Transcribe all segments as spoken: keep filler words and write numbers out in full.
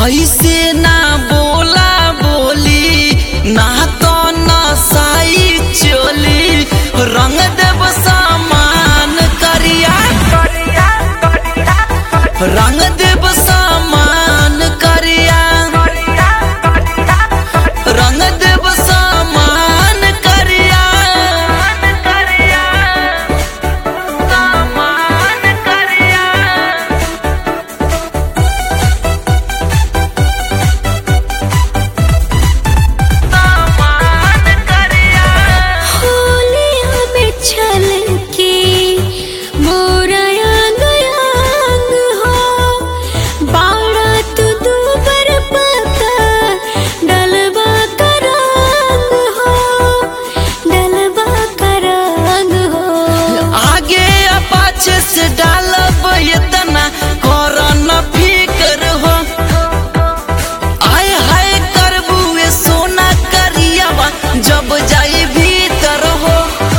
ऐसे ना बोला बोली ना तो नसाई चोली रंग देव सामान करिया रंग देव सामान करिया रंग देव सामान करिया सामान करिया से डालब इतना करन फिक्र हो आय हाय करबुए सोना करियावा जब जाई भीतर हो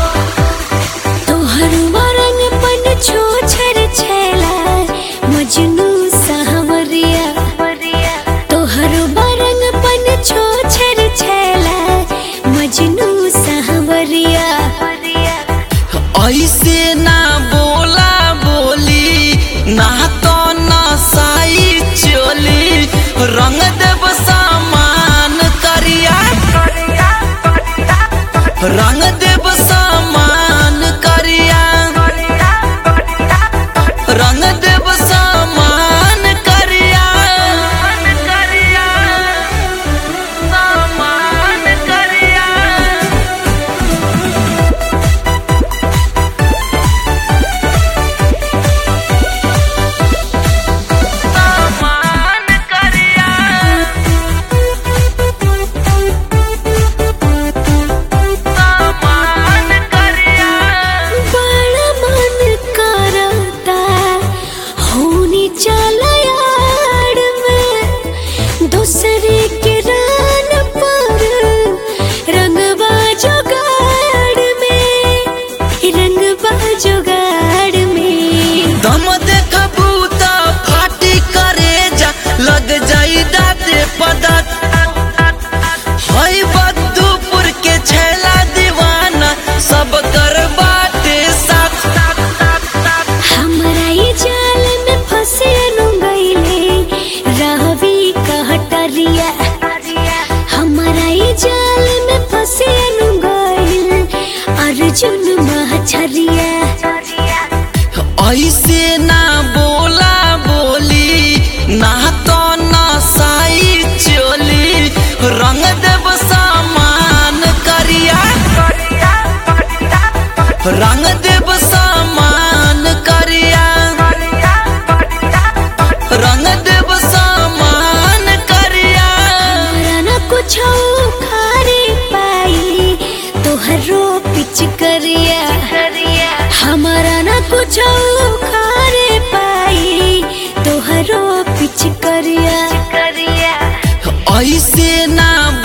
तोहर रंग पन छोछर छेला मजनू सावरिया तोहर रंग पन छोछर छेला मजनू सावरिया ऐसे ना बोला बोली ना तो नसाई चोली रंग देव सामान करिया रंग देव सामान करिया रंग देव सामान करिया सामान करिया दूसरे के रान पर रंगबा जुगाड़ में रंगबा जुगाड़ में दम देखबू त फाटी करे जा लग जाई दाते पदत हई बद्दूपुर के छैला दीवाना सब कर बाटे साथ हमरा ये जाल में फंसे नु गईले रहवी कहटरिया हमारा ये जाल में फंसे नु गईल अर्जुन महछरिया ऐसे ना बोला बोली ना तो नसाई चोली रंग देव सामान करिया रंग देव सामान करिया रंग देव सामान करिया न कुछ खारे पाई तोहरो पिच करिया हमारा न कुछ खारे पाई तोहरो पिच करिया ऐसे ना